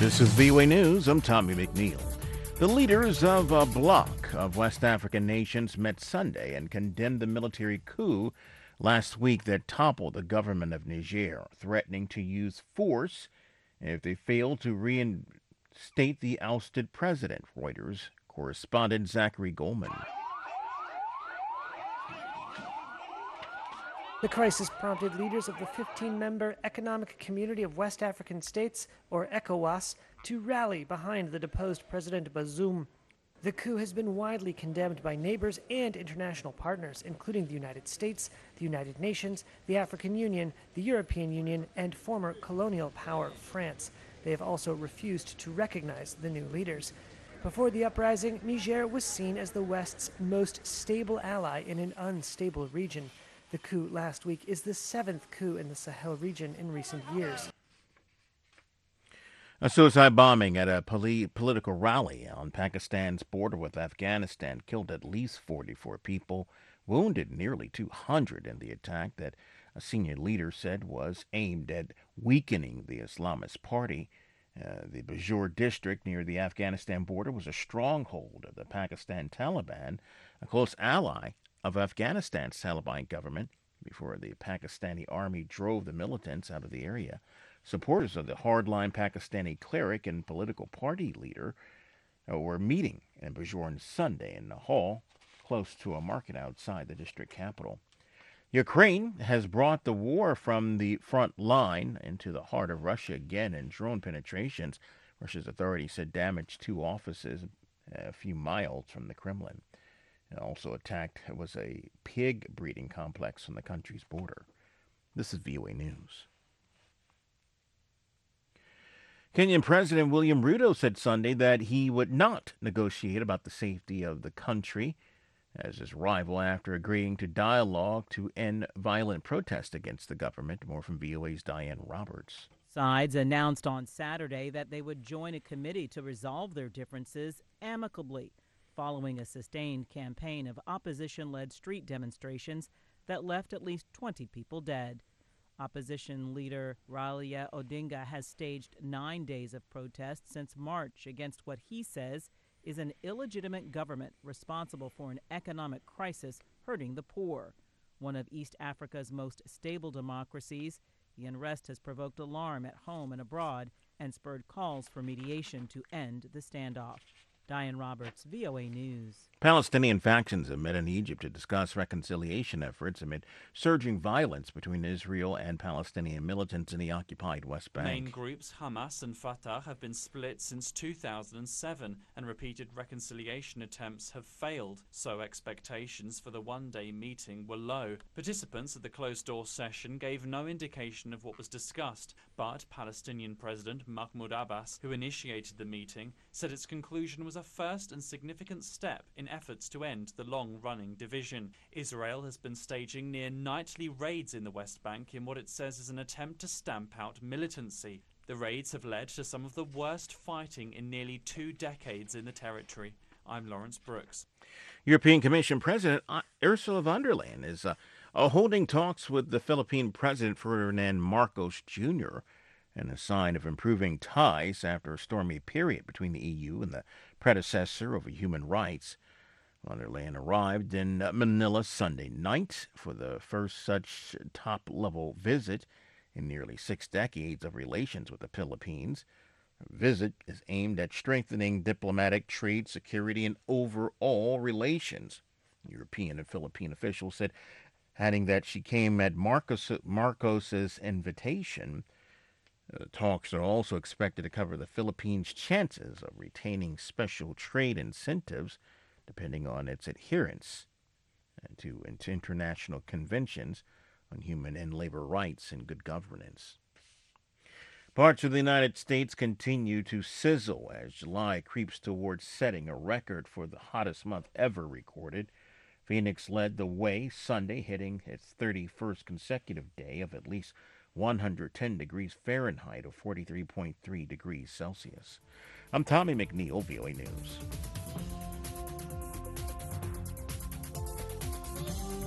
This is VOA News. I'm Tommy McNeil. The leaders of a bloc of West African nations met Sunday and condemned the military coup last week that toppled the government of Niger, threatening to use force if they fail to reinstate the ousted president. Reuters correspondent Zachary Goldman. The crisis prompted leaders of the 15-member Economic Community of West African States, or ECOWAS, to rally behind the deposed President Bazoum. The coup has been widely condemned by neighbors and international partners, including the United States, the United Nations, the African Union, the European Union, and former colonial power France. They have also refused to recognize the new leaders. Before the uprising, Niger was seen as the West's most stable ally in an unstable region. The coup last week is the seventh coup in the Sahel region in recent years. A suicide bombing at a political rally on Pakistan's border with Afghanistan killed at least 44 people, wounded nearly 200 in the attack that a senior leader said was aimed at weakening the Islamist Party. The Bajour district near the Afghanistan border was a stronghold of the Pakistan Taliban, a close ally of Afghanistan's Taliban government before the Pakistani army drove the militants out of the area. Supporters of the hardline Pakistani cleric and political party leader were meeting in Bajour Sunday in a hall close to a market outside the district capital. Ukraine has brought the war from the front line into the heart of Russia again in drone penetrations. Russia's authorities said damaged two offices a few miles from the Kremlin. It also attacked was a pig breeding complex on the country's border. This is VOA News. Kenyan President William Ruto said Sunday that he would not negotiate about the safety of the country as his rival after agreeing to dialogue to end violent protest against the government. More from VOA's Diane Roberts. Sides announced on Saturday that they would join a committee to resolve their differences amicably, following a sustained campaign of opposition-led street demonstrations that left at least 20 people dead. Opposition leader Raila Odinga has staged 9 days of protests since March against what he says is an illegitimate government responsible for an economic crisis hurting the poor. One of East Africa's most stable democracies, the unrest has provoked alarm at home and abroad and spurred calls for mediation to end the standoff. Diane Roberts, VOA News. Palestinian factions have met in Egypt to discuss reconciliation efforts amid surging violence between Israel and Palestinian militants in the occupied West Bank. Main groups Hamas and Fatah have been split since 2007, and repeated reconciliation attempts have failed, so expectations for the one-day meeting were low. Participants at the closed-door session gave no indication of what was discussed, but Palestinian President Mahmoud Abbas, who initiated the meeting, said its conclusion was a first and significant step in efforts to end the long-running division. Israel has been staging near nightly raids in the West Bank in what it says is an attempt to stamp out militancy. The raids have led to some of the worst fighting in nearly 2 decades in the territory. I'm Lawrence Brooks. European Commission President Ursula von der Leyen is holding talks with the Philippine President Ferdinand Marcos Jr. in a sign of improving ties after a stormy period between the EU and the predecessor over human rights. Von der Leyen arrived in Manila Sunday night for the first such top-level visit in nearly 6 decades of relations with the Philippines. Her visit is aimed at strengthening diplomatic, trade, security, and overall relations. European and Philippine officials said, adding that she came at Marcos's invitation. Talks are also expected to cover the Philippines' chances of retaining special trade incentives depending on its adherence to international conventions on human and labor rights and good governance. Parts of the United States continue to sizzle as July creeps towards setting a record for the hottest month ever recorded. Phoenix led the way Sunday, hitting its 31st consecutive day of at least 110 degrees Fahrenheit or 43.3 degrees Celsius. I'm Tommy McNeil, VOA News.